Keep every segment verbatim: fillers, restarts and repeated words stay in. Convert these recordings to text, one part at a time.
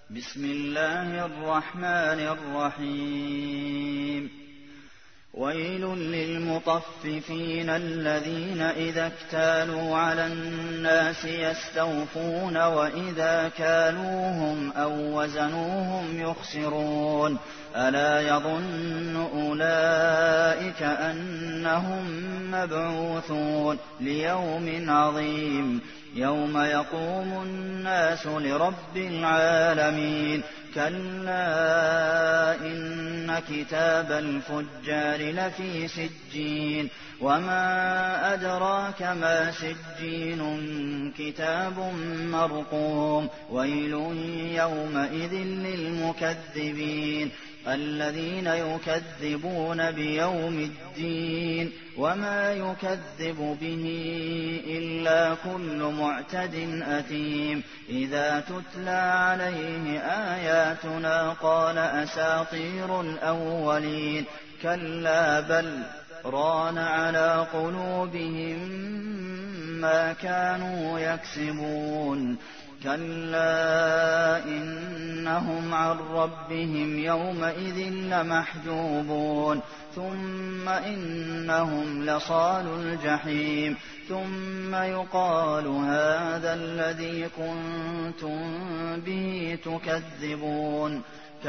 بسم الله الرحمن الرحيم ويل للمطففين الذين إذا اكتالوا على الناس يستوفون وإذا كالوهم أو وزنوهم يخسرون ألا يظن أولئك أنهم مبعوثون ليوم عظيم يوم يقوم الناس لرب العالمين كلا إن كتاب الفجار لفي سجين وما أدراك ما سجين كتاب مرقوم ويل يومئذ للمكذبين الذين يكذبون بيوم الدين وما يكذب به إلا كل معتد أثيم إذا تتلى عليه آياتنا قال أساطير الأولين كلا بل ران على قلوبهم ما كانوا يكسبون كلا إنهم عن ربهم يومئذ لمحجوبون ثم إنهم لصالو الجحيم ثم يقال هذا الذي كنتم به تكذبون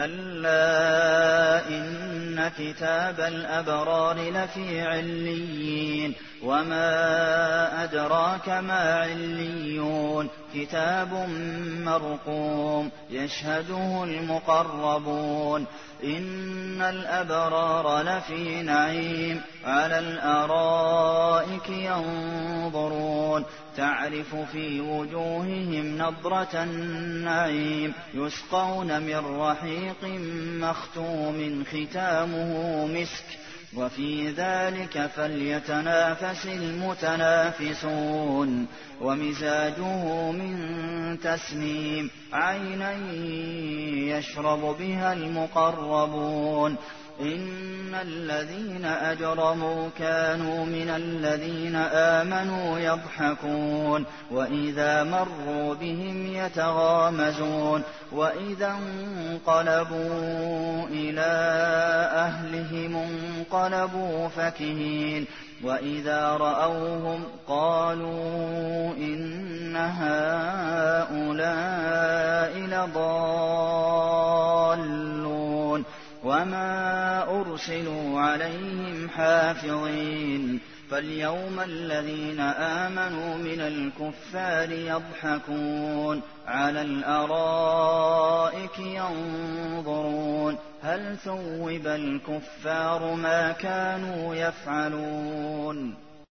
كلا إن كتاب الأبرار لفي عليين وما أدراك ما عليون كتاب مرقوم يشهده المقربون إن الأبرار لفي نعيم على الأرائك ينظرون تعرف في وجوههم نضرة النعيم يسقون من رحيق مختوم ختامه مسك وفي ذلك فليتنافس المتنافسون ومزاجه من تسنيم عينا يشرب بها المقربون إن الذين أجرموا كانوا من الذين آمنوا يضحكون وإذا مروا بهم يتغامزون وإذا انقلبوا إلى أهلهم انقلبوا فكهين وإذا رأوهم قالوا إن هؤلاء لضالون وما أرسلوا عليهم حافظين فاليوم الذين آمنوا من الكفار يضحكون على الأرائك ينظرون هل ثوب الكفار ما كانوا يفعلون